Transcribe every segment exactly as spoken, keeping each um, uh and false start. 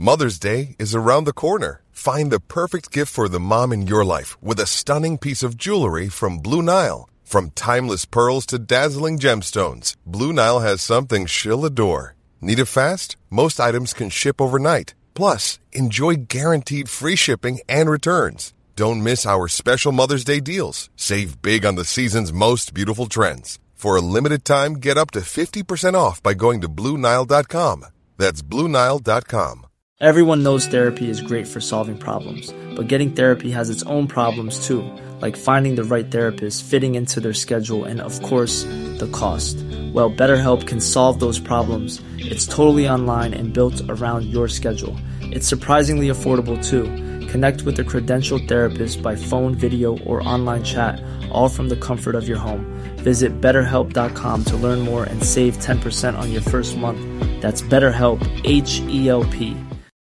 Mother's Day is around the corner. Find the perfect gift for the mom in your life with a stunning piece of jewelry from Blue Nile. From timeless pearls to dazzling gemstones, Blue Nile has something she'll adore. Need it fast? Most items can ship overnight. Plus, enjoy guaranteed free shipping and returns. Don't miss our special Mother's Day deals. Save big on the season's most beautiful trends. For a limited time, get up to fifty percent off by going to Blue Nile dot com. That's Blue Nile dot com. Everyone knows therapy is great for solving problems, but getting therapy has its own problems too, like finding the right therapist, fitting into their schedule, and of course, the cost. Well, BetterHelp can solve those problems. It's totally online and built around your schedule. It's surprisingly affordable too. Connect with a credentialed therapist by phone, video, or online chat, all from the comfort of your home. Visit better help dot com to learn more and save ten percent on your first month. That's BetterHelp, H E L P.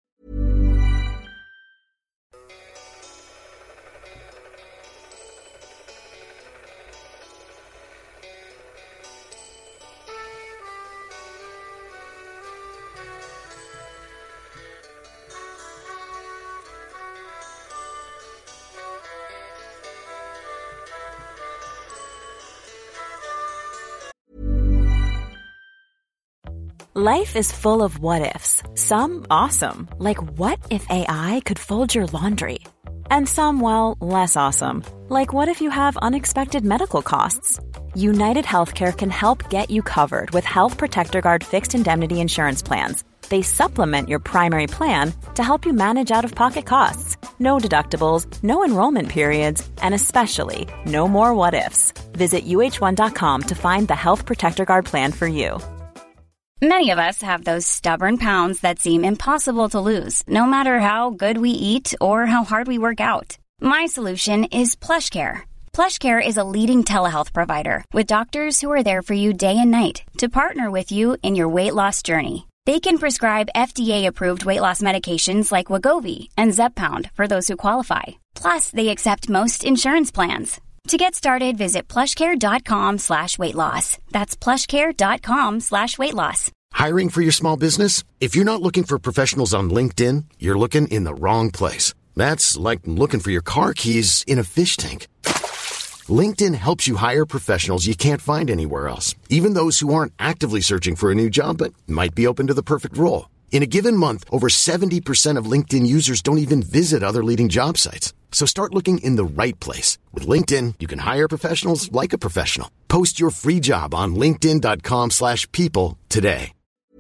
Life is full of what-ifs. Some awesome, like what if A I could fold your laundry? And some, well, less awesome, like what if you have unexpected medical costs? United Healthcare can help get you covered with Health Protector Guard fixed indemnity insurance plans. They supplement your primary plan to help you manage out-of-pocket costs. No deductibles, no enrollment periods, and especially no more what-ifs. Visit U H one dot com to find the Health Protector Guard plan for you. Many of us have those stubborn pounds that seem impossible to lose, no matter how good we eat or how hard we work out. My solution is PlushCare. PlushCare is a leading telehealth provider with doctors who are there for you day and night to partner with you in your weight loss journey. They can prescribe F D A-approved weight loss medications like Wegovy and Zepbound for those who qualify. Plus, they accept most insurance plans. To get started, visit plushcare.com slash weight loss. That's plushcare.com slash weight loss. Hiring for your small business? If you're not looking for professionals on LinkedIn, you're looking in the wrong place. That's like looking for your car keys in a fish tank. LinkedIn helps you hire professionals you can't find anywhere else, even those who aren't actively searching for a new job but might be open to the perfect role. In a given month, over seventy percent of LinkedIn users don't even visit other leading job sites. So start looking in the right place. With LinkedIn, you can hire professionals like a professional. Post your free job on linkedin.com slash people today.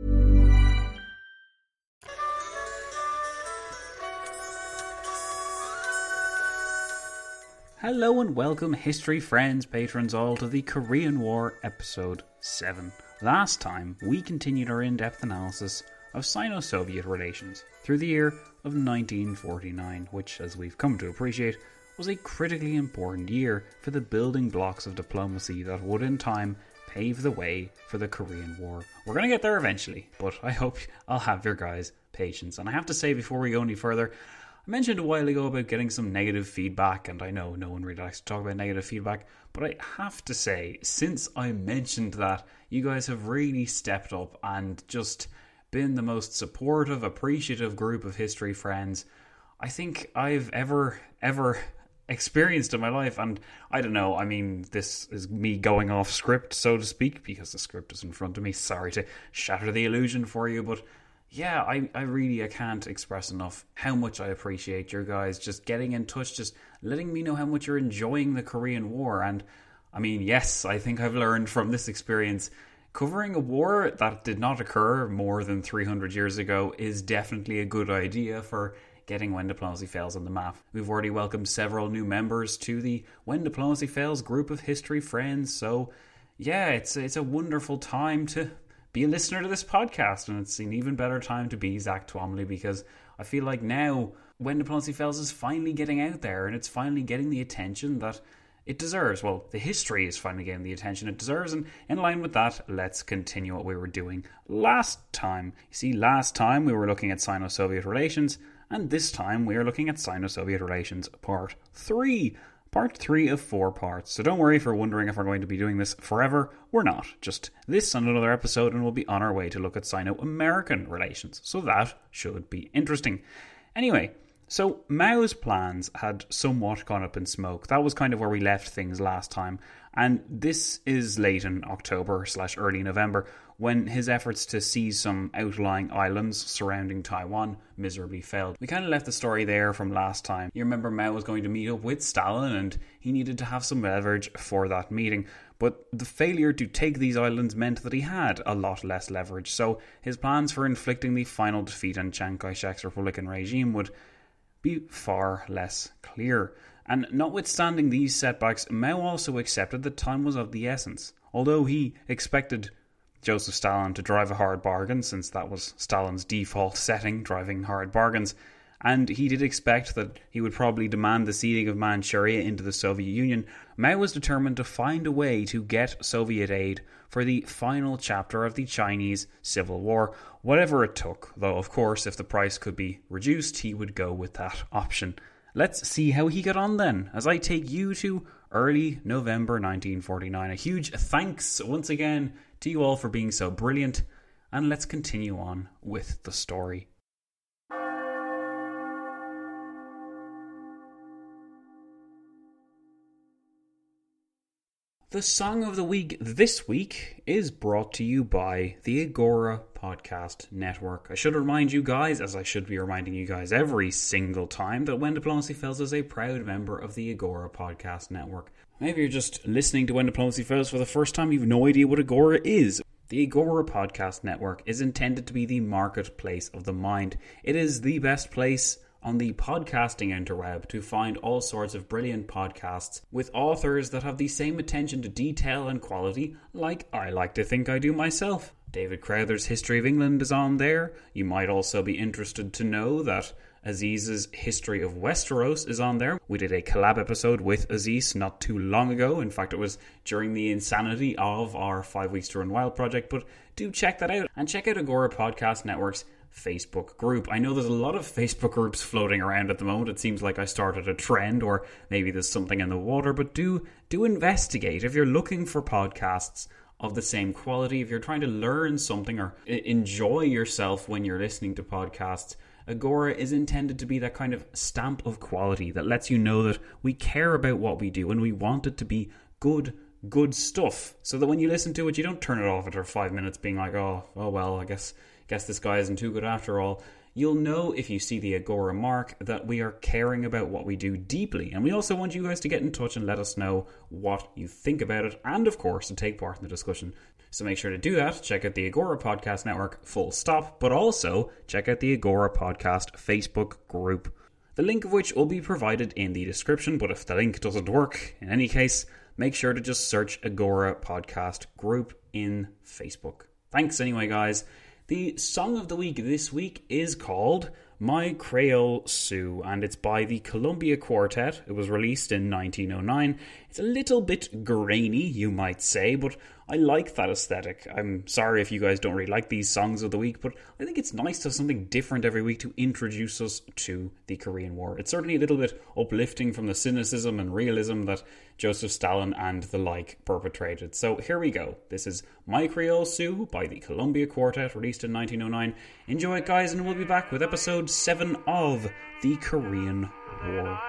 Hello and welcome, history friends, patrons all, to the Korean War episode seven. Last time, we continued our in-depth analysis of Sino-Soviet relations through the year of nineteen forty-nine, which, as we've come to appreciate, was a critically important year for the building blocks of diplomacy that would in time pave the way for the Korean War. We're going to get there eventually, but I hope I'll have your guys' patience. And I have to say, before we go any further, I mentioned a while ago about getting some negative feedback, and I know no one really likes to talk about negative feedback, but I have to say, since I mentioned that, you guys have really stepped up and just been the most supportive, appreciative group of history friends I think I've ever, ever experienced in my life. And I don't know, I mean, this is me going off script, so to speak, because the script is in front of me. Sorry to shatter the illusion for you, but yeah, I, I really, I can't express enough how much I appreciate your guys just getting in touch, just letting me know how much you're enjoying the Korean War. And I mean, yes, I think I've learned from this experience, covering a war that did not occur more than three hundred years ago is definitely a good idea for getting When Diplomacy Fails on the map. We've already welcomed several new members to the When Diplomacy Fails group of history friends, so yeah, it's it's a wonderful time to be a listener to this podcast, and it's an even better time to be Zach Twomley, because I feel like now When Diplomacy Fails is finally getting out there, and it's finally getting the attention that it deserves. Well, the history is finally getting the attention it deserves, and in line with that, let's continue what we were doing last time. You see, last time we were looking at Sino-Soviet relations, and this time we are looking at Sino-Soviet relations part three. Part three of four parts, so don't worry if you're wondering if we're going to be doing this forever. We're not. Just this and another episode, and we'll be on our way to look at Sino-American relations, so that should be interesting. Anyway, so Mao's plans had somewhat gone up in smoke. That was kind of where we left things last time, and this is late in October slash early November, when his efforts to seize some outlying islands surrounding Taiwan miserably failed. We kind of left the story there from last time. You remember Mao was going to meet up with Stalin and he needed to have some leverage for that meeting. But the failure to take these islands meant that he had a lot less leverage. So his plans for inflicting the final defeat on Chiang Kai-shek's Republican regime would be far less clear. And notwithstanding these setbacks, Mao also accepted that time was of the essence. Although he expected Joseph Stalin to drive a hard bargain, since that was Stalin's default setting, driving hard bargains, and he did expect that he would probably demand the ceding of Manchuria into the Soviet Union, Mao was determined to find a way to get Soviet aid for the final chapter of the Chinese Civil War, whatever it took, though of course if the price could be reduced he would go with that option. Let's see how he got on then, as I take you to early November nineteen forty-nine. A huge thanks once again to you all for being so brilliant, and let's continue on with the story. The song of the week this week is brought to you by the Agora Podcast Network. I should remind you guys, as I should be reminding you guys every single time, that When Diplomacy Fails is a proud member of the Agora Podcast Network. Maybe you're just listening to When Diplomacy Fails for the first time, you've no idea what Agora is. The Agora Podcast Network is intended to be the marketplace of the mind. It is the best place on the podcasting interweb to find all sorts of brilliant podcasts with authors that have the same attention to detail and quality like I like to think I do myself. David Crowther's History of England is on there. You might also be interested to know that Aziz's History of Westeros is on there. We did a collab episode with Aziz not too long ago. In fact, it was during the insanity of our Five Weeks to Run Wild project, but do check that out. And check out Agora Podcast Network's Facebook group. I know there's a lot of Facebook groups floating around at the moment. It seems like I started a trend, or maybe there's something in the water, but do do investigate. If you're looking for podcasts of the same quality, if you're trying to learn something or enjoy yourself when you're listening to podcasts, Agora is intended to be that kind of stamp of quality that lets you know that we care about what we do and we want it to be good good stuff, so that when you listen to it you don't turn it off after five minutes being like, oh oh well I guess guess this guy isn't too good after all. You'll know if you see the Agora mark that we are caring about what we do deeply, and we also want you guys to get in touch and let us know what you think about it, and of course to take part in the discussion. So make sure to do that. Check out the Agora Podcast Network full stop, but also check out the Agora Podcast Facebook group, the link of which will be provided in the description. But if the link doesn't work, in any case, make sure to just search Agora Podcast group in Facebook. Thanks anyway, guys. The song of the week this week is called My Creole Sioux, and it's by the Columbia Quartet. It was released in nineteen oh nine. It's a little bit grainy, you might say, but I like that aesthetic. I'm sorry if you guys don't really like these songs of the week, but I think it's nice to have something different every week to introduce us to the Korean War. It's certainly a little bit uplifting from the cynicism and realism that Joseph Stalin and the like perpetrated. So here we go. This is My Creole Sioux by the Columbia Quartet, released in nineteen oh nine. Enjoy it, guys, and we'll be back with episode seven of the Korean War.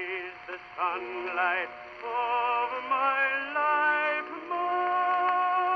Sunlight of my life more.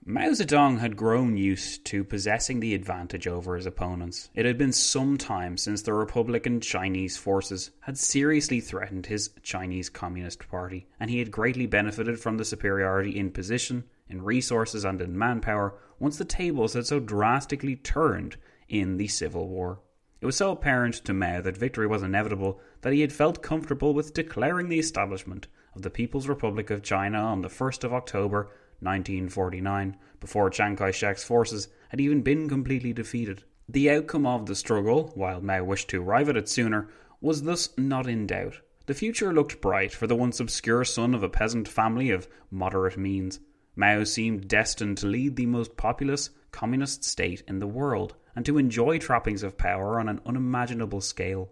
Mao Zedong had grown used to possessing the advantage over his opponents. It had been some time since the Republican Chinese forces had seriously threatened his Chinese Communist Party, and he had greatly benefited from the superiority in position, in resources and in manpower once the tables had so drastically turned in the Civil War. It was so apparent to Mao that victory was inevitable that he had felt comfortable with declaring the establishment of the People's Republic of China on the first of October nineteen forty-nine, before Chiang Kai-shek's forces had even been completely defeated. The outcome of the struggle, while Mao wished to arrive at it sooner, was thus not in doubt. The future looked bright for the once obscure son of a peasant family of moderate means. Mao seemed destined to lead the most populous communist state in the world, and to enjoy trappings of power on an unimaginable scale.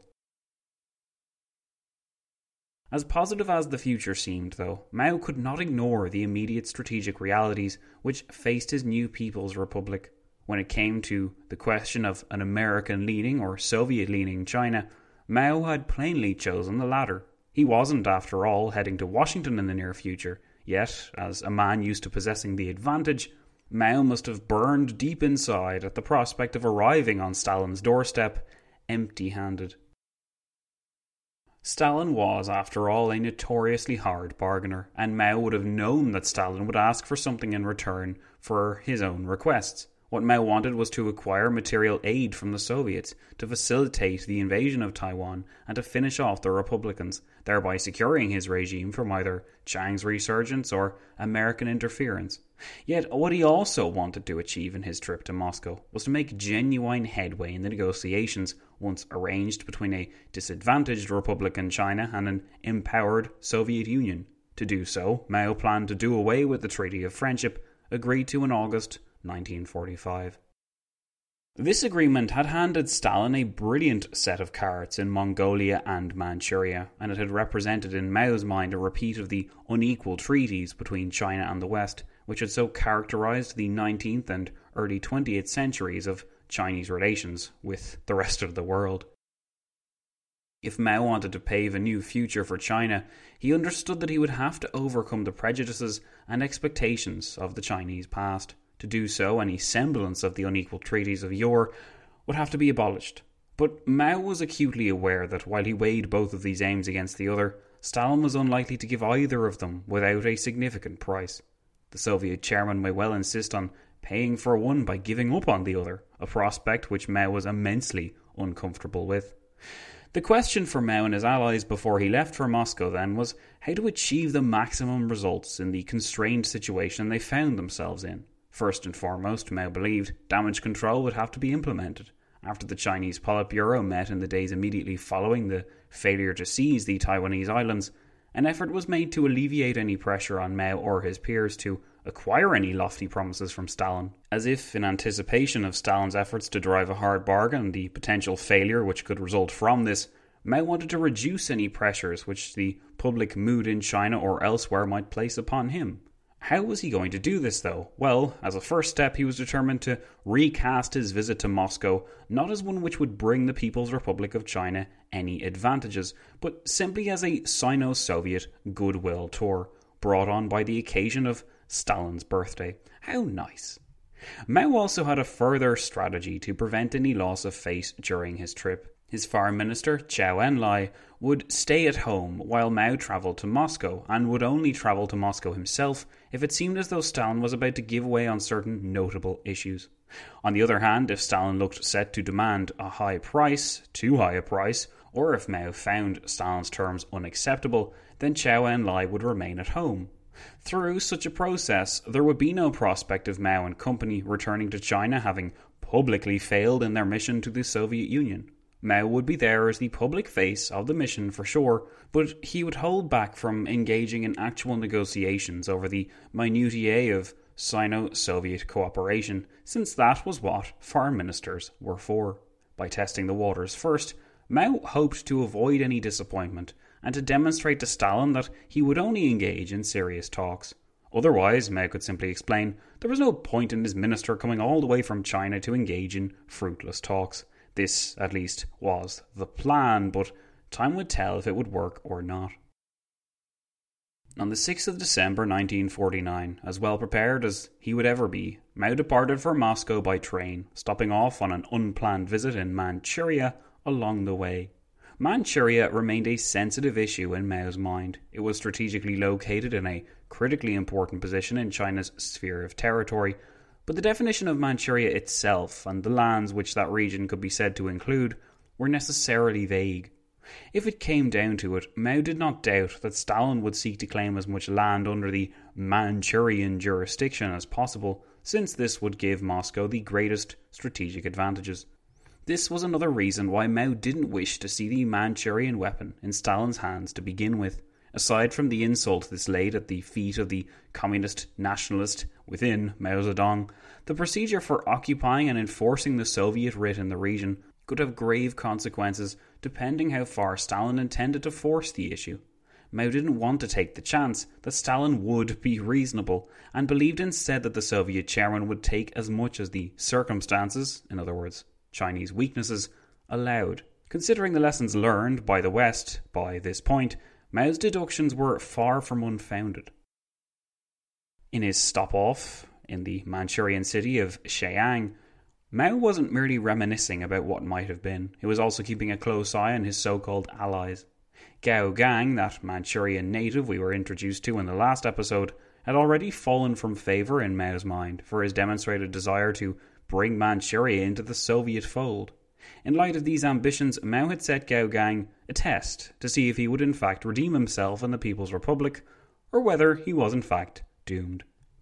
As positive as the future seemed, though, Mao could not ignore the immediate strategic realities which faced his new People's Republic. When it came to the question of an American-leaning or Soviet-leaning China, Mao had plainly chosen the latter. He wasn't, after all, heading to Washington in the near future, yet, as a man used to possessing the advantage, Mao must have burned deep inside at the prospect of arriving on Stalin's doorstep empty-handed. Stalin was, after all, a notoriously hard bargainer, and Mao would have known that Stalin would ask for something in return for his own requests. What Mao wanted was to acquire material aid from the Soviets to facilitate the invasion of Taiwan and to finish off the Republicans, thereby securing his regime from either Chiang's resurgence or American interference. Yet what he also wanted to achieve in his trip to Moscow was to make genuine headway in the negotiations once arranged between a disadvantaged Republican China and an empowered Soviet Union. To do so, Mao planned to do away with the Treaty of Friendship, agreed to in August nineteen forty-five. This agreement had handed Stalin a brilliant set of cards in Mongolia and Manchuria, and it had represented in Mao's mind a repeat of the unequal treaties between China and the West, which had so characterized the nineteenth and early twentieth centuries of Chinese relations with the rest of the world. If Mao wanted to pave a new future for China, he understood that he would have to overcome the prejudices and expectations of the Chinese past. To do so, any semblance of the unequal treaties of yore would have to be abolished. But Mao was acutely aware that while he weighed both of these aims against the other, Stalin was unlikely to give either of them without a significant price. The Soviet chairman may well insist on paying for one by giving up on the other, a prospect which Mao was immensely uncomfortable with. The question for Mao and his allies before he left for Moscow then was how to achieve the maximum results in the constrained situation they found themselves in. First and foremost, Mao believed damage control would have to be implemented. After the Chinese Politburo met in the days immediately following the failure to seize the Taiwanese islands, an effort was made to alleviate any pressure on Mao or his peers to acquire any lofty promises from Stalin. As if in anticipation of Stalin's efforts to drive a hard bargain and the potential failure which could result from this, Mao wanted to reduce any pressures which the public mood in China or elsewhere might place upon him. How was he going to do this, though? Well, as a first step, he was determined to recast his visit to Moscow not as one which would bring the People's Republic of China any advantages, but simply as a Sino-Soviet goodwill tour, brought on by the occasion of Stalin's birthday. How nice. Mao also had a further strategy to prevent any loss of face during his trip. His foreign minister, Zhou Enlai, would stay at home while Mao travelled to Moscow, and would only travel to Moscow himself if it seemed as though Stalin was about to give way on certain notable issues. On the other hand, if Stalin looked set to demand a high price, too high a price, or if Mao found Stalin's terms unacceptable, then Zhou Enlai would remain at home. Through such a process, there would be no prospect of Mao and company returning to China having publicly failed in their mission to the Soviet Union. Mao would be there as the public face of the mission for sure, but he would hold back from engaging in actual negotiations over the minutiae of Sino-Soviet cooperation, since that was what foreign ministers were for. By testing the waters first, Mao hoped to avoid any disappointment and to demonstrate to Stalin that he would only engage in serious talks. Otherwise, Mao could simply explain, there was no point in his minister coming all the way from China to engage in fruitless talks. This, at least, was the plan, but time would tell if it would work or not. On the sixth of December nineteen forty-nine, as well prepared as he would ever be, Mao departed for Moscow by train, stopping off on an unplanned visit in Manchuria along the way. Manchuria remained a sensitive issue in Mao's mind. It was strategically located in a critically important position in China's sphere of territory, but the definition of Manchuria itself and the lands which that region could be said to include were necessarily vague. If it came down to it, Mao did not doubt that Stalin would seek to claim as much land under the Manchurian jurisdiction as possible, since this would give Moscow the greatest strategic advantages. This was another reason why Mao didn't wish to see the Manchurian weapon in Stalin's hands to begin with. Aside from the insult this laid at the feet of the communist nationalist within Mao Zedong, the procedure for occupying and enforcing the Soviet writ in the region could have grave consequences depending how far Stalin intended to force the issue. Mao didn't want to take the chance that Stalin would be reasonable, and believed instead that the Soviet chairman would take as much as the circumstances, in other words, Chinese weaknesses, allowed. Considering the lessons learned by the West by this point, Mao's deductions were far from unfounded. In his stop-off in the Manchurian city of Shenyang, Mao wasn't merely reminiscing about what might have been. He was also keeping a close eye on his so-called allies. Gao Gang, that Manchurian native we were introduced to in the last episode, had already fallen from favour in Mao's mind for his demonstrated desire to bring Manchuria into the Soviet fold. In light of these ambitions, Mao had set Gao Gang a test to see if he would in fact redeem himself in the People's Republic, or whether he was in fact doomed.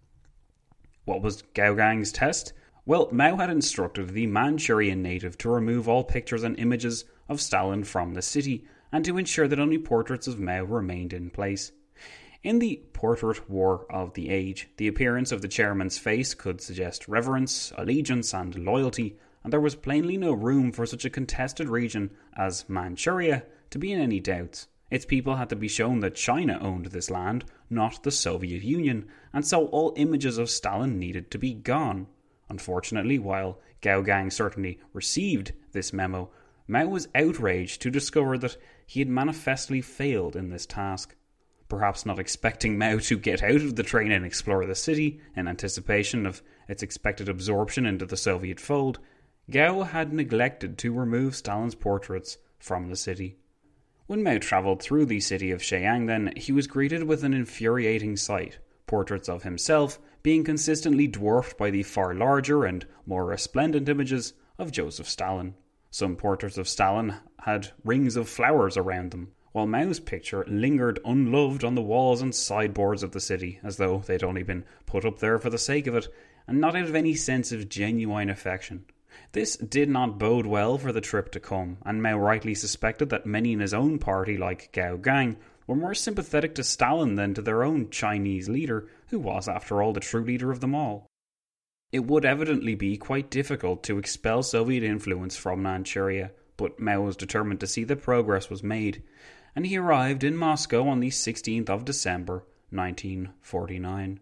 What was Gao Gang's test? Well, Mao had instructed the Manchurian native to remove all pictures and images of Stalin from the city, and to ensure that only portraits of Mao remained in place. In the portrait war of the age, the appearance of the chairman's face could suggest reverence, allegiance, and loyalty, and there was plainly no room for such a contested region as Manchuria to be in any doubts. Its people had to be shown that China owned this land, not the Soviet Union, and so all images of Stalin needed to be gone. Unfortunately, while Gao Gang certainly received this memo, Mao was outraged to discover that he had manifestly failed in this task. Perhaps not expecting Mao to get out of the train and explore the city in anticipation of its expected absorption into the Soviet fold, Gao had neglected to remove Stalin's portraits from the city. When Mao travelled through the city of Shenyang, then, he was greeted with an infuriating sight. Portraits of himself being consistently dwarfed by the far larger and more resplendent images of Joseph Stalin. Some portraits of Stalin had rings of flowers around them, while Mao's picture lingered unloved on the walls and sideboards of the city, as though they'd only been put up there for the sake of it, and not out of any sense of genuine affection. This did not bode well for the trip to come, and Mao rightly suspected that many in his own party, like Gao Gang, were more sympathetic to Stalin than to their own Chinese leader, who was, after all, the true leader of them all. It would evidently be quite difficult to expel Soviet influence from Manchuria, but Mao was determined to see that progress was made, and he arrived in Moscow on the sixteenth of December, nineteen forty-nine.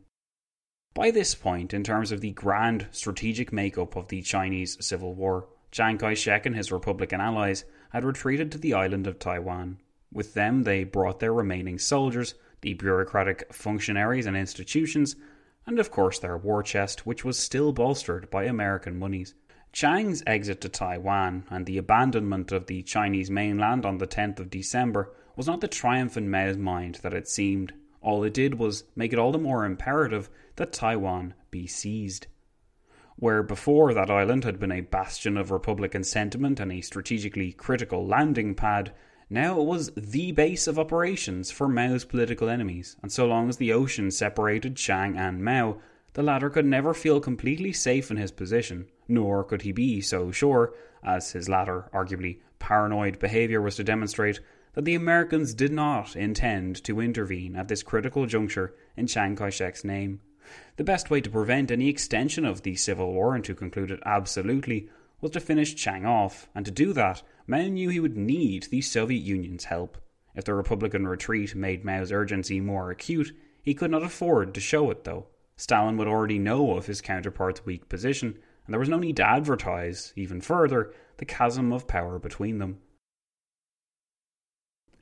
By this point, in terms of the grand strategic makeup of the Chinese Civil War, Chiang Kai-shek and his Republican allies had retreated to the island of Taiwan. With them, they brought their remaining soldiers, the bureaucratic functionaries and institutions, and of course their war chest, which was still bolstered by American monies. Chiang's exit to Taiwan and the abandonment of the Chinese mainland on the tenth of December was not the triumph in Mao's mind that it seemed. All it did was make it all the more imperative that Taiwan be seized. Where before that island had been a bastion of Republican sentiment and a strategically critical landing pad, now it was the base of operations for Mao's political enemies, and so long as the ocean separated Chiang and Mao, the latter could never feel completely safe in his position, nor could he be so sure, as his latter arguably paranoid behaviour was to demonstrate, that the Americans did not intend to intervene at this critical juncture in Chiang Kai-shek's name. The best way to prevent any extension of the Civil War and to conclude it absolutely was to finish Chiang off, and to do that, Mao knew he would need the Soviet Union's help. If the Republican retreat made Mao's urgency more acute, he could not afford to show it though. Stalin would already know of his counterpart's weak position, and there was no need to advertise, even further, the chasm of power between them.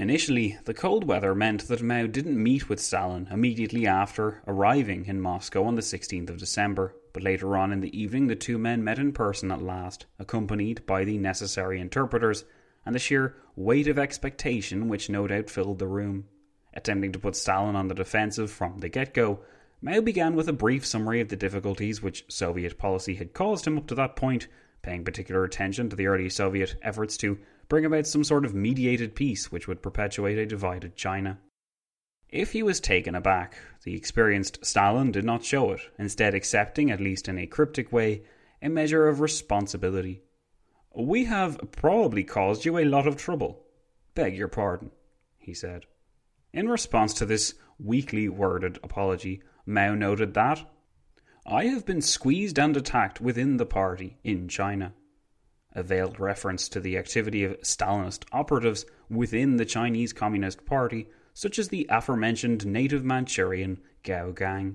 Initially, the cold weather meant that Mao didn't meet with Stalin immediately after arriving in Moscow on the sixteenth of December, but later on in the evening the two men met in person at last, accompanied by the necessary interpreters, and the sheer weight of expectation which no doubt filled the room. Attempting to put Stalin on the defensive from the get-go, Mao began with a brief summary of the difficulties which Soviet policy had caused him up to that point, paying particular attention to the early Soviet efforts to bring about some sort of mediated peace which would perpetuate a divided China. If he was taken aback, the experienced Stalin did not show it, instead accepting, at least in a cryptic way, a measure of responsibility. "We have probably caused you a lot of trouble. Beg your pardon," he said. In response to this weakly worded apology, Mao noted that, "I have been squeezed and attacked within the party in China," a veiled reference to the activity of Stalinist operatives within the Chinese Communist Party, such as the aforementioned native Manchurian Gao Gang.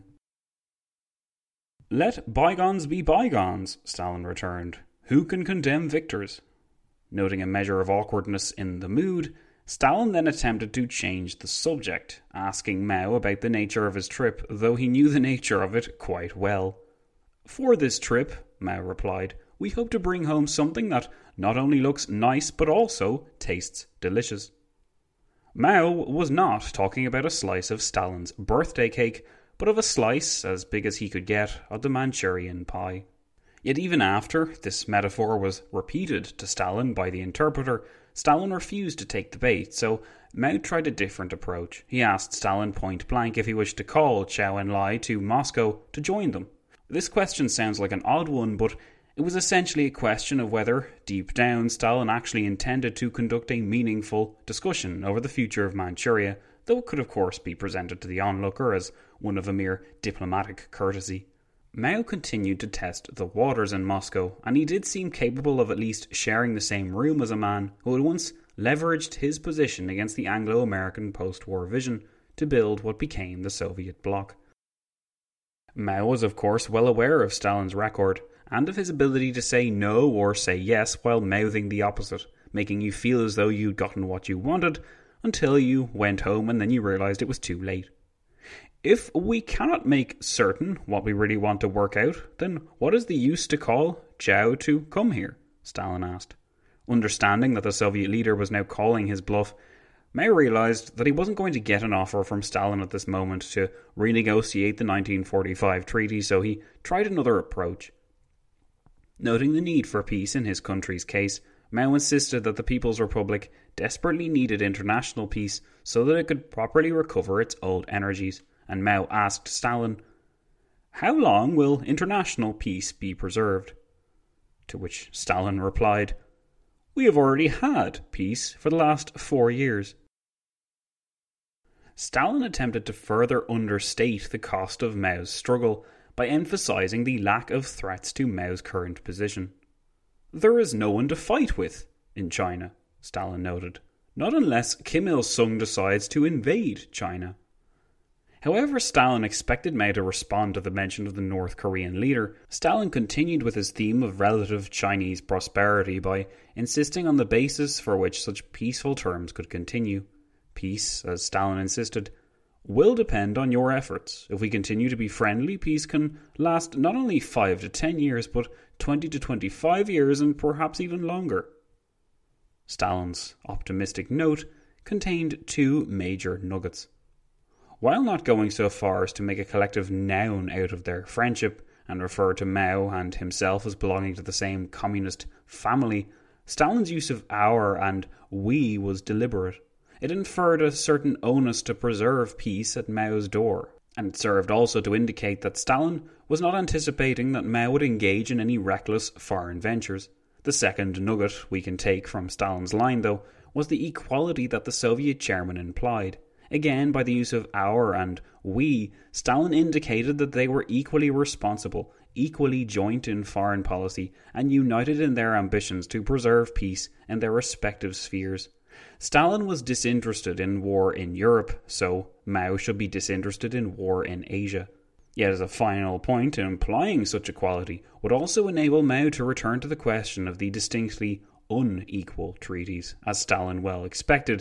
"Let bygones be bygones," Stalin returned. "Who can condemn victors?" Noting a measure of awkwardness in the mood, Stalin then attempted to change the subject, asking Mao about the nature of his trip, though he knew the nature of it quite well. "For this trip," Mao replied, "we hope to bring home something that not only looks nice but also tastes delicious." Mao was not talking about a slice of Stalin's birthday cake, but of a slice, as big as he could get, of the Manchurian pie. Yet even after this metaphor was repeated to Stalin by the interpreter, Stalin refused to take the bait, so Mao tried a different approach. He asked Stalin point blank if he wished to call Zhou Enlai to Moscow to join them. This question sounds like an odd one, but it was essentially a question of whether, deep down, Stalin actually intended to conduct a meaningful discussion over the future of Manchuria, though it could of course be presented to the onlooker as one of a mere diplomatic courtesy. Mao continued to test the waters in Moscow, and he did seem capable of at least sharing the same room as a man who had once leveraged his position against the Anglo-American post-war vision to build what became the Soviet bloc. Mao was of course well aware of Stalin's record, and of his ability to say no or say yes while mouthing the opposite, making you feel as though you'd gotten what you wanted, until you went home and then you realised it was too late. "If we cannot make certain what we really want to work out, then what is the use to call Zhou to come here?" Stalin asked. Understanding that the Soviet leader was now calling his bluff, Mao realised that he wasn't going to get an offer from Stalin at this moment to renegotiate the nineteen forty-five treaty, so he tried another approach. Noting the need for peace in his country's case, Mao insisted that the People's Republic desperately needed international peace so that it could properly recover its old energies, and Mao asked Stalin, "How long will international peace be preserved?" To which Stalin replied, "We have already had peace for the last four years." Stalin attempted to further understate the cost of Mao's struggle by emphasizing the lack of threats to Mao's current position. "There is no one to fight with in China," Stalin noted, "not unless Kim Il-sung decides to invade China." However Stalin expected Mao to respond to the mention of the North Korean leader, Stalin continued with his theme of relative Chinese prosperity by insisting on the basis for which such peaceful terms could continue. Peace, as Stalin insisted, will depend on your efforts. If we continue to be friendly, peace can last not only five to ten years, but twenty to twenty-five years and perhaps even longer. Stalin's optimistic note contained two major nuggets. While not going so far as to make a collective noun out of their friendship and refer to Mao and himself as belonging to the same communist family, Stalin's use of our and we was deliberate. It inferred a certain onus to preserve peace at Mao's door, and it served also to indicate that Stalin was not anticipating that Mao would engage in any reckless foreign ventures. The second nugget we can take from Stalin's line, though, was the equality that the Soviet chairman implied. Again, by the use of our and we, Stalin indicated that they were equally responsible, equally joint in foreign policy, and united in their ambitions to preserve peace in their respective spheres. Stalin was disinterested in war in Europe, so Mao should be disinterested in war in Asia. Yet as a final point, implying such equality would also enable Mao to return to the question of the distinctly unequal treaties, as Stalin well expected,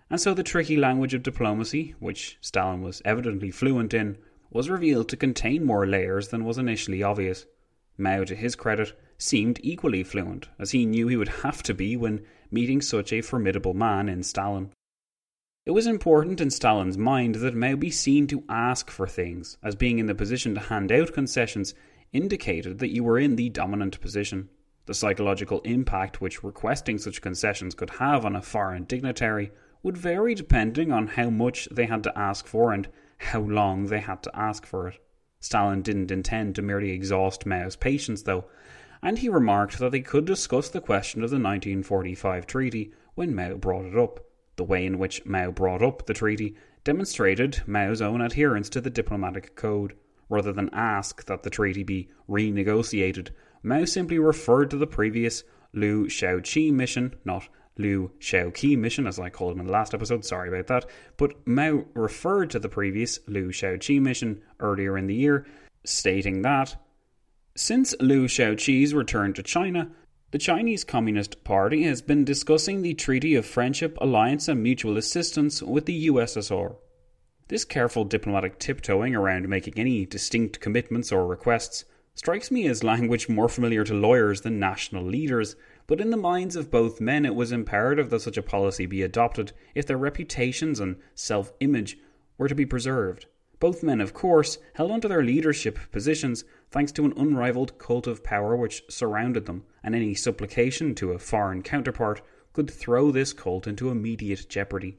And so the tricky language of diplomacy, which Stalin was evidently fluent in, was revealed to contain more layers than was initially obvious. Mao, to his credit, seemed equally fluent, as he knew he would have to be when meeting such a formidable man in Stalin. It was important in Stalin's mind that Mao be seen to ask for things, as being in the position to hand out concessions indicated that you were in the dominant position. The psychological impact which requesting such concessions could have on a foreign dignitary would vary depending on how much they had to ask for and how long they had to ask for it. Stalin didn't intend to merely exhaust Mao's patience, though, and he remarked that they could discuss the question of the nineteen forty-five treaty when Mao brought it up. The way in which Mao brought up the treaty demonstrated Mao's own adherence to the diplomatic code. Rather than ask that the treaty be renegotiated, Mao simply referred to the previous Liu Shaoqi mission, not Liu Shaoqi mission as I called him in the last episode, sorry about that, but Mao referred to the previous Liu Shaoqi mission earlier in the year, stating that, since Liu Shaoqi's return to China, the Chinese Communist Party has been discussing the Treaty of Friendship, Alliance and Mutual Assistance with the U S S R. This careful diplomatic tiptoeing around making any distinct commitments or requests strikes me as language more familiar to lawyers than national leaders, but in the minds of both men it was imperative that such a policy be adopted if their reputations and self-image were to be preserved. Both men, of course, held onto their leadership positions thanks to an unrivaled cult of power which surrounded them, and any supplication to a foreign counterpart could throw this cult into immediate jeopardy.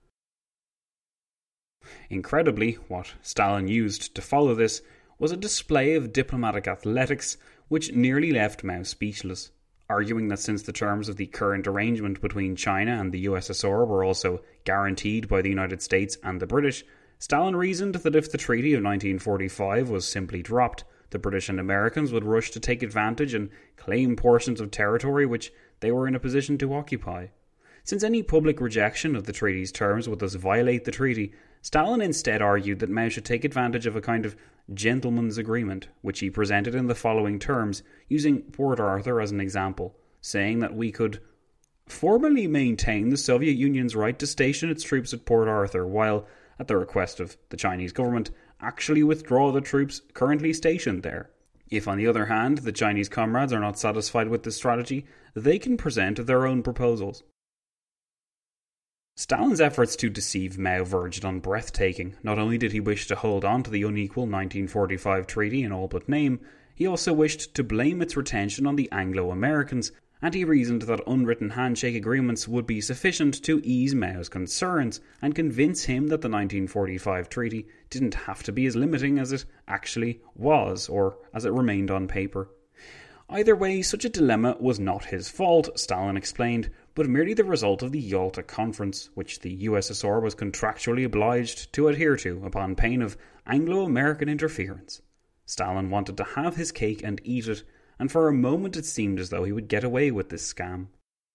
Incredibly, what Stalin used to follow this was a display of diplomatic athletics which nearly left Mao speechless, arguing that since the terms of the current arrangement between China and the U S S R were also guaranteed by the United States and the British, Stalin reasoned that if the Treaty of nineteen forty-five was simply dropped, the British and Americans would rush to take advantage and claim portions of territory which they were in a position to occupy. Since any public rejection of the treaty's terms would thus violate the treaty, Stalin instead argued that Mao should take advantage of a kind of gentleman's agreement, which he presented in the following terms, using Port Arthur as an example, saying that we could formally maintain the Soviet Union's right to station its troops at Port Arthur, while, at the request of the Chinese government, actually withdraw the troops currently stationed there. If, on the other hand, the Chinese comrades are not satisfied with this strategy, they can present their own proposals. Stalin's efforts to deceive Mao verged on breathtaking. Not only did he wish to hold on to the unequal nineteen forty-five treaty in all but name, he also wished to blame its retention on the Anglo-Americans, and he reasoned that unwritten handshake agreements would be sufficient to ease Mao's concerns and convince him that the nineteen forty-five treaty didn't have to be as limiting as it actually was, or as it remained on paper. Either way, such a dilemma was not his fault, Stalin explained, but merely the result of the Yalta Conference, which the U S S R was contractually obliged to adhere to upon pain of Anglo-American interference. Stalin wanted to have his cake and eat it, and for a moment it seemed as though he would get away with this scam.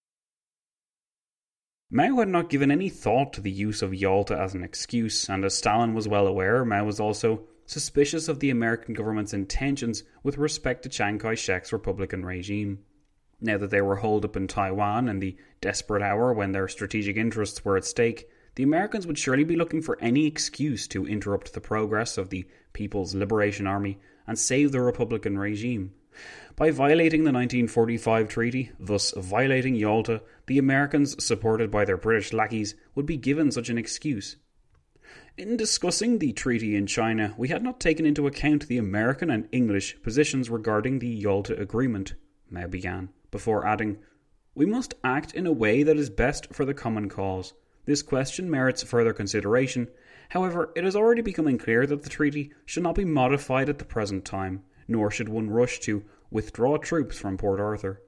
Mao had not given any thought to the use of Yalta as an excuse, and as Stalin was well aware, Mao was also suspicious of the American government's intentions with respect to Chiang Kai-shek's Republican regime. Now that they were holed up in Taiwan in the desperate hour when their strategic interests were at stake, the Americans would surely be looking for any excuse to interrupt the progress of the People's Liberation Army and save the Republican regime. By violating the nineteen forty-five treaty, thus violating Yalta, the Americans, supported by their British lackeys, would be given such an excuse. In discussing the treaty in China, we had not taken into account the American and English positions regarding the Yalta Agreement, Mao began, before adding, "We must act in a way that is best for the common cause. This question merits further consideration. However, it is already becoming clear that the treaty should not be modified at the present time, nor should one rush to withdraw troops from Port Arthur."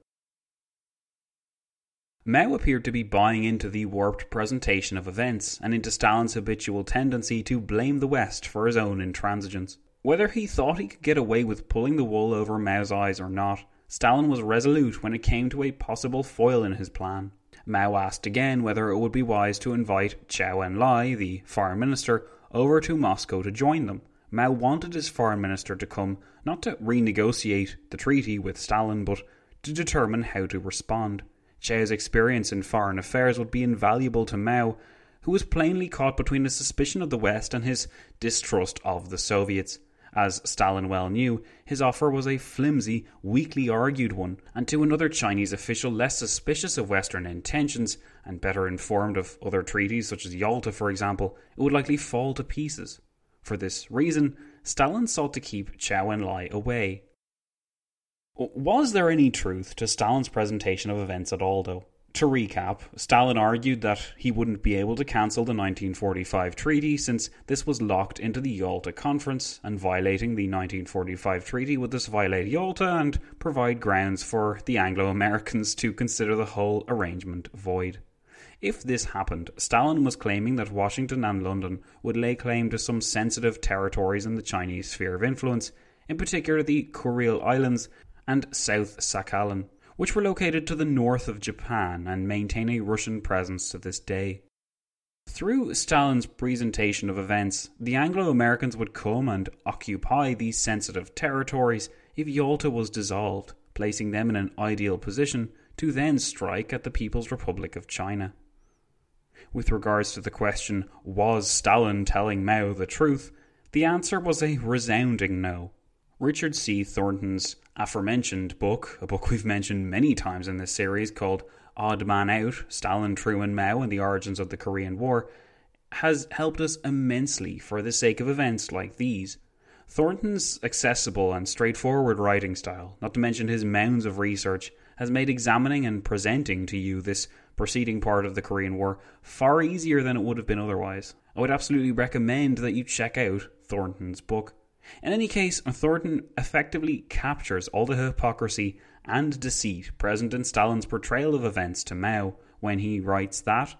Mao appeared to be buying into the warped presentation of events, and into Stalin's habitual tendency to blame the West for his own intransigence. Whether he thought he could get away with pulling the wool over Mao's eyes or not, Stalin was resolute when it came to a possible foil in his plan. Mao asked again whether it would be wise to invite Zhou Enlai, the foreign minister, over to Moscow to join them. Mao wanted his foreign minister to come, not to renegotiate the treaty with Stalin, but to determine how to respond. Zhou's experience in foreign affairs would be invaluable to Mao, who was plainly caught between his suspicion of the West and his distrust of the Soviets. As Stalin well knew, his offer was a flimsy, weakly argued one, and to another Chinese official less suspicious of Western intentions and better informed of other treaties such as Yalta, for example, it would likely fall to pieces. For this reason, Stalin sought to keep Zhou Enlai away. Was there any truth to Stalin's presentation of events at all, though? To recap, Stalin argued that he wouldn't be able to cancel the nineteen forty-five treaty since this was locked into the Yalta Conference, and violating the nineteen forty-five treaty would thus violate Yalta and provide grounds for the Anglo-Americans to consider the whole arrangement void. If this happened, Stalin was claiming that Washington and London would lay claim to some sensitive territories in the Chinese sphere of influence, in particular the Kuril Islands and South Sakhalin, which were located to the north of Japan and maintain a Russian presence to this day. Through Stalin's presentation of events, the Anglo-Americans would come and occupy these sensitive territories if Yalta was dissolved, placing them in an ideal position to then strike at the People's Republic of China. With regards to the question, was Stalin telling Mao the truth, the answer was a resounding no. Richard C. Thornton's aforementioned book, a book we've mentioned many times in this series called Odd Man Out, Stalin, Truman, Mao and the Origins of the Korean War, has helped us immensely for the sake of events like these. Thornton's accessible and straightforward writing style, not to mention his mounds of research, has made examining and presenting to you this preceding part of the Korean War far easier than it would have been otherwise. I would absolutely recommend that you check out Thornton's book. In any case, Thornton effectively captures all the hypocrisy and deceit present in Stalin's portrayal of events to Mao when he writes that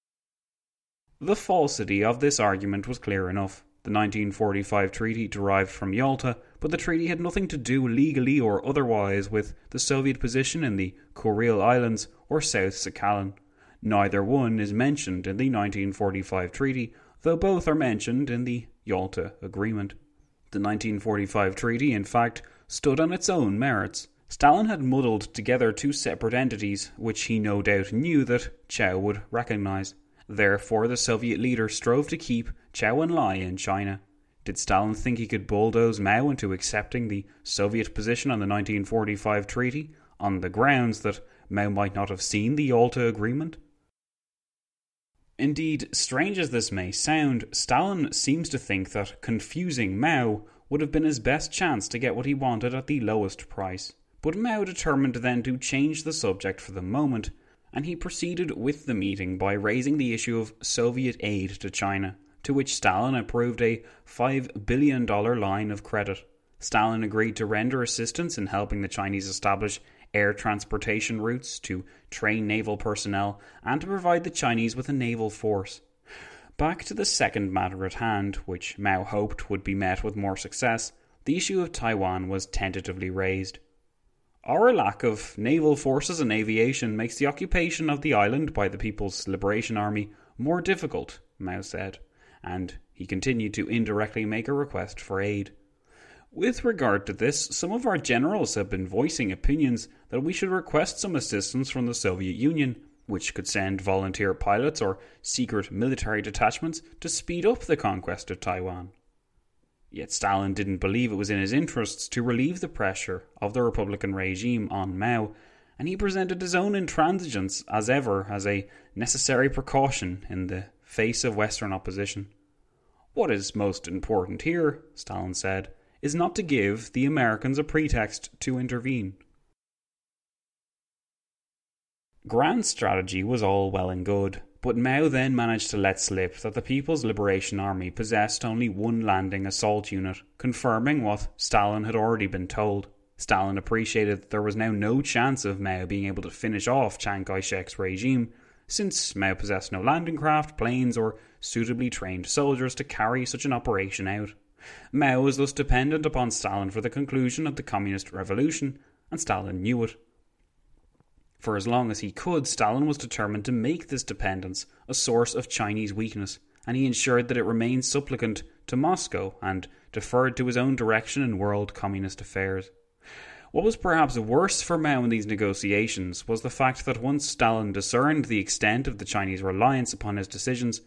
the falsity of this argument was clear enough. The nineteen forty-five treaty derived from Yalta, but the treaty had nothing to do legally or otherwise with the Soviet position in the Kuril Islands or South Sakhalin. Neither one is mentioned in the nineteen forty-five treaty, though both are mentioned in the Yalta Agreement. The nineteen forty-five treaty, in fact, stood on its own merits. Stalin had muddled together two separate entities, which he no doubt knew that Zhou would recognise. Therefore, the Soviet leader strove to keep Zhou Enlai in China. Did Stalin think he could bulldoze Mao into accepting the Soviet position on the nineteen forty-five treaty, on the grounds that Mao might not have seen the Yalta Agreement? Indeed, strange as this may sound, Stalin seems to think that confusing Mao would have been his best chance to get what he wanted at the lowest price. But Mao determined then to change the subject for the moment, and he proceeded with the meeting by raising the issue of Soviet aid to China, to which Stalin approved a five billion dollars line of credit. Stalin agreed to render assistance in helping the Chinese establish air transportation routes, to train naval personnel, and to provide the Chinese with a naval force. Back to the second matter at hand, which Mao hoped would be met with more success, the issue of Taiwan was tentatively raised. Our lack of naval forces and aviation makes the occupation of the island by the People's Liberation Army more difficult, Mao said, and he continued to indirectly make a request for aid. With regard to this, some of our generals have been voicing opinions that we should request some assistance from the Soviet Union, which could send volunteer pilots or secret military detachments to speed up the conquest of Taiwan. Yet Stalin didn't believe it was in his interests to relieve the pressure of the Republican regime on Mao, and he presented his own intransigence as ever as a necessary precaution in the face of Western opposition. What is most important here, Stalin said, is not to give the Americans a pretext to intervene. Grand strategy was all well and good, but Mao then managed to let slip that the People's Liberation Army possessed only one landing assault unit, confirming what Stalin had already been told. Stalin appreciated that there was now no chance of Mao being able to finish off Chiang Kai-shek's regime, since Mao possessed no landing craft, planes, or suitably trained soldiers to carry such an operation out. Mao was thus dependent upon Stalin for the conclusion of the Communist Revolution, and Stalin knew it. For as long as he could, Stalin was determined to make this dependence a source of Chinese weakness, and he ensured that it remained supplicant to Moscow and deferred to his own direction in world communist affairs. What was perhaps worse for Mao in these negotiations was the fact that once Stalin discerned the extent of the Chinese reliance upon his decisions,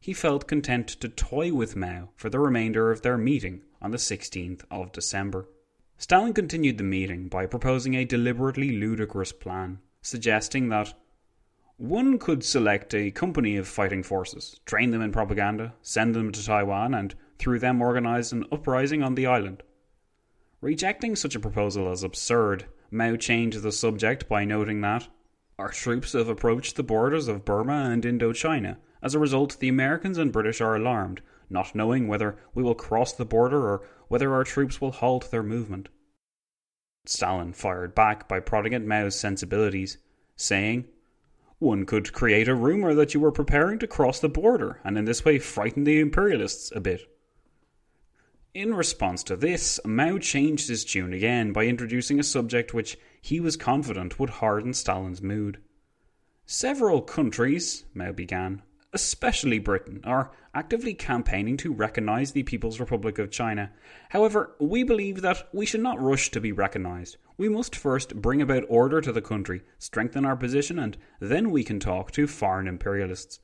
he felt content to toy with Mao for the remainder of their meeting on the sixteenth of December. Stalin continued the meeting by proposing a deliberately ludicrous plan, suggesting that one could select a company of fighting forces, train them in propaganda, send them to Taiwan, and through them organise an uprising on the island. Rejecting such a proposal as absurd, Mao changed the subject by noting that our troops have approached the borders of Burma and Indochina. As a result, the Americans and British are alarmed, not knowing whether we will cross the border or whether our troops will halt their movement. Stalin fired back by prodding at Mao's sensibilities, saying, one could create a rumour that you were preparing to cross the border and in this way frighten the imperialists a bit. In response to this, Mao changed his tune again by introducing a subject which he was confident would harden Stalin's mood. Several countries, Mao began, especially Britain, are actively campaigning to recognise the People's Republic of China. However, we believe that we should not rush to be recognised. We must first bring about order to the country, strengthen our position, and then we can talk to foreign imperialists.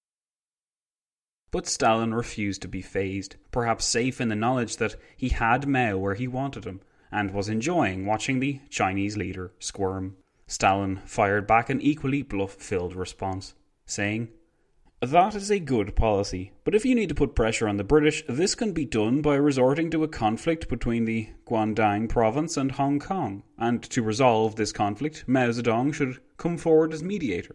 But Stalin refused to be fazed, perhaps safe in the knowledge that he had Mao where he wanted him, and was enjoying watching the Chinese leader squirm. Stalin fired back an equally bluff-filled response, saying, that is a good policy, but if you need to put pressure on the British, this can be done by resorting to a conflict between the Guangdong province and Hong Kong, and to resolve this conflict, Mao Zedong should come forward as mediator.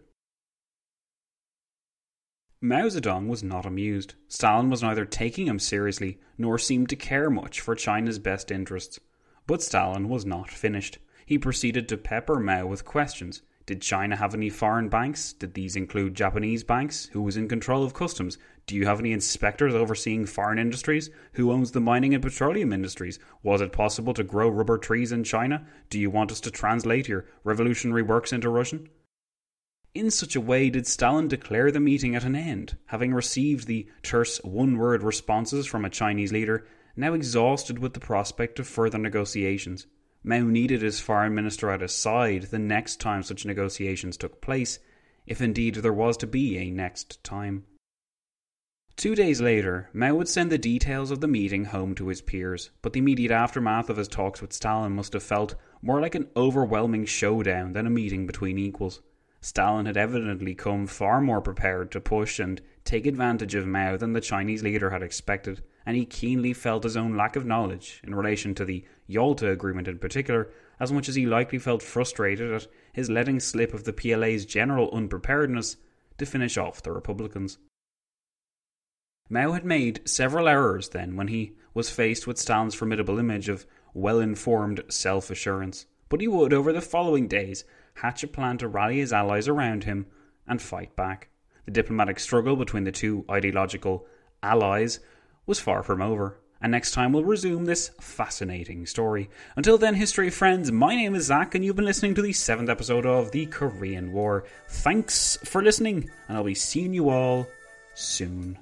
Mao Zedong was not amused. Stalin was neither taking him seriously, nor seemed to care much for China's best interests. But Stalin was not finished. He proceeded to pepper Mao with questions. Did China have any foreign banks? Did these include Japanese banks? Who was in control of customs? Do you have any inspectors overseeing foreign industries? Who owns the mining and petroleum industries? Was it possible to grow rubber trees in China? Do you want us to translate your revolutionary works into Russian? In such a way did Stalin declare the meeting at an end, having received the terse one-word responses from a Chinese leader, now exhausted with the prospect of further negotiations. Mao needed his foreign minister at his side the next time such negotiations took place, if indeed there was to be a next time. Two days later, Mao would send the details of the meeting home to his peers, but the immediate aftermath of his talks with Stalin must have felt more like an overwhelming showdown than a meeting between equals. Stalin had evidently come far more prepared to push and take advantage of Mao than the Chinese leader had expected, and he keenly felt his own lack of knowledge in relation to the Yalta Agreement in particular, as much as he likely felt frustrated at his letting slip of the P L A's general unpreparedness to finish off the Republicans. Mao had made several errors then when he was faced with Stalin's formidable image of well-informed self-assurance, but he would, over the following days, hatch a plan to rally his allies around him and fight back. The diplomatic struggle between the two ideological allies was far from over, and next time we'll resume this fascinating story. Until then, history friends, my name is Zach, and you've been listening to the seventh episode of the Korean War. Thanks for listening, and I'll be seeing you all soon.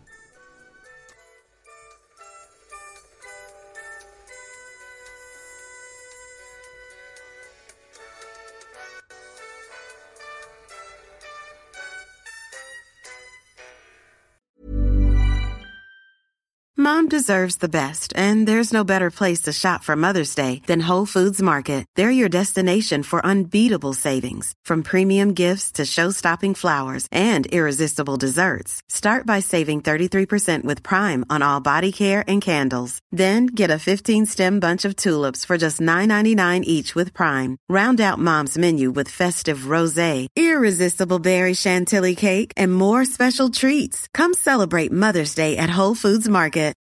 Mom deserves the best, and there's no better place to shop for Mother's Day than Whole Foods Market. They're your destination for unbeatable savings, from premium gifts to show-stopping flowers and irresistible desserts. Start by saving thirty-three percent with Prime on all body care and candles. Then get a fifteen-stem bunch of tulips for just nine ninety-nine each with Prime. Round out Mom's menu with festive rosé, irresistible berry chantilly cake, and more special treats. Come celebrate Mother's Day at Whole Foods Market.